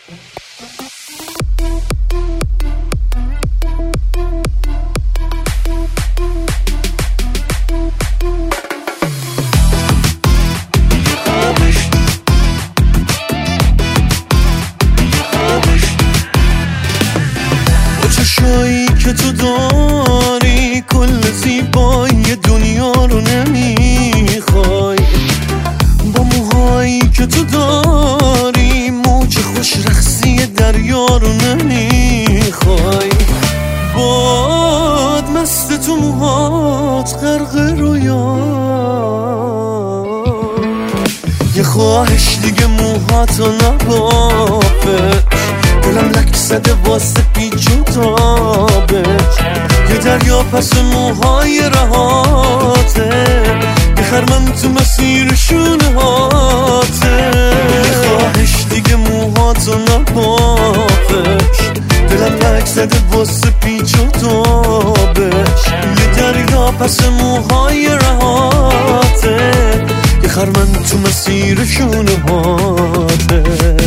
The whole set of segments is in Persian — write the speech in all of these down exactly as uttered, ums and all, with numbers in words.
چشایی که تو داری کل زیبایی دنیا رو نمیخوای، با موهایی که تو داری موج خوش رقصی دریا رو نمیخوای، باد مست تو موهات غرق رویا، یه خواهش دیگه موهاتو نبافه، دلم لک زده واسه پیچ و تابت، یه دریا پس موهای رهاته، یه خرمن تو مسیر شونه هاته، یه خواهش دیگه موهاتو نبافش، دلم لک زده واسه پیچ و تابت، یه دریا پس موهای رهاته، یه خرمن تو مسیر شونه هاته.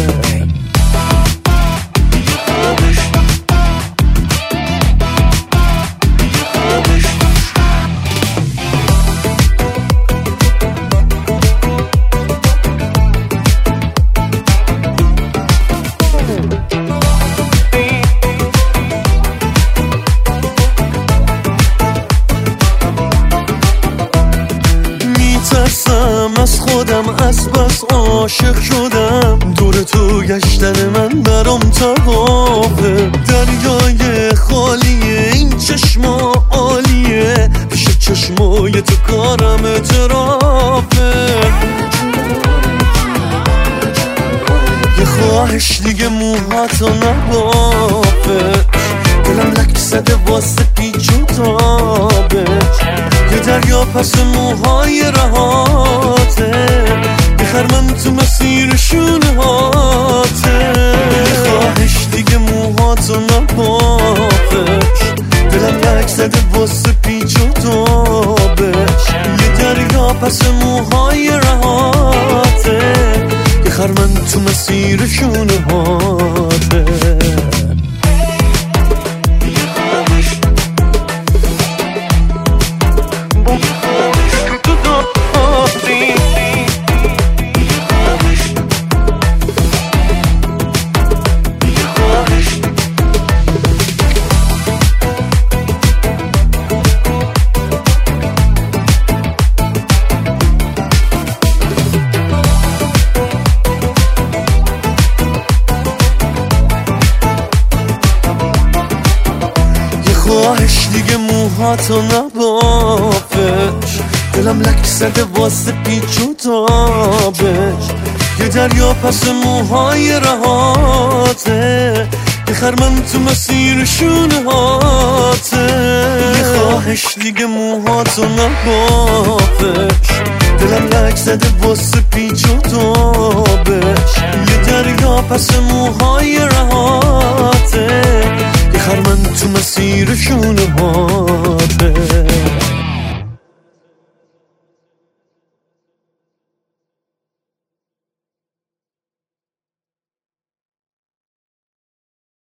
میترسم از خودم، از بس عاشق شدم، دور تو گشتن من برام طوافه، دریای خالیه این چشما عالیه، پیش چشمای تو کارم اعترافه، یه خواهش دیگه موهاتو نبافه، دلم لک زده واسه پیچ و تابت، یه دریا پس موهای رهاته، یه خرمن تو مسیر شونه هاته، یه خواهش دیگه موهاتو نبافش، دلم لک زده واسه پیچ و تابت، یه دریا پس موهای رهاته، یه خرمن تو مسیر شونه هاته. خواهش دیگه موهاتو نبافش، دلم لک زده واسه پیچ و تابش، یه دریا پس موهای رهاته، یه خرمن تو مسیر شونه هاته، یه خواهش دیگه موهاتو نبافش، دلم لک زده واسه پیچ و تابش، یه دریا پس موهای رهاته، یه خرمن تو مسیر شونه هاته.